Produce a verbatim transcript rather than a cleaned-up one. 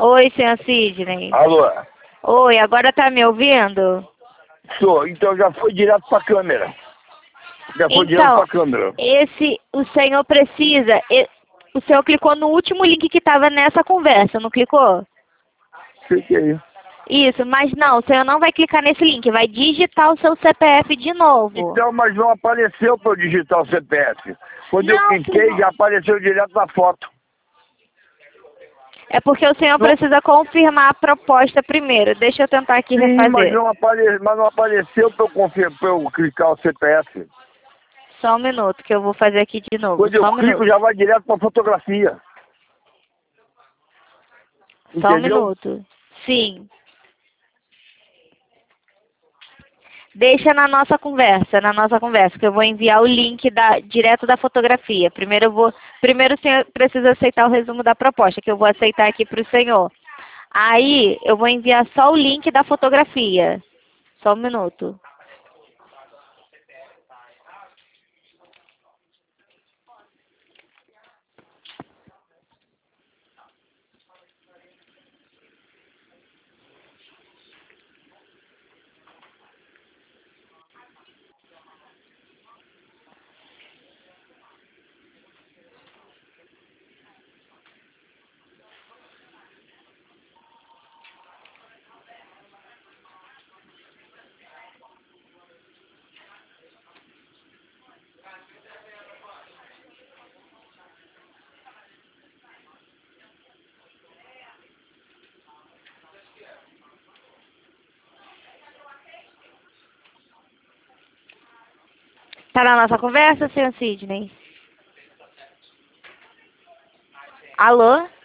Oi, senhor Sidney. Alô? Oi, agora tá me ouvindo? Sou, então já foi direto pra câmera. Já foi direto Então, pra câmera. esse, o senhor precisa, e- o senhor clicou no último link que estava nessa conversa, não clicou? Fiquei. Isso, mas não, o senhor não vai clicar nesse link, vai digitar o seu C P F de novo. Então, mas não apareceu pra eu digitar o C P F. Quando eu Não, cliquei, senhor. já apareceu direto na foto. É porque o senhor Não. precisa confirmar a proposta primeiro. Deixa eu tentar aqui Sim, mas refazer. não, apare... mas não apareceu pra eu, confir... pra eu clicar o C P F. Só um minuto que eu vou fazer aqui de novo. Quando eu Só um clico, minuto. já vai direto pra fotografia. Só um Entendeu? minuto. Sim. Deixa na nossa conversa, na nossa conversa, que eu vou enviar o link da, direto da fotografia. Primeiro eu vou, primeiro o senhor precisa aceitar o resumo da proposta, que eu vou aceitar aqui para o senhor. Aí eu vou enviar só o link da fotografia. Só um minuto. Tá na nossa conversa, senhor Sidney? Alô?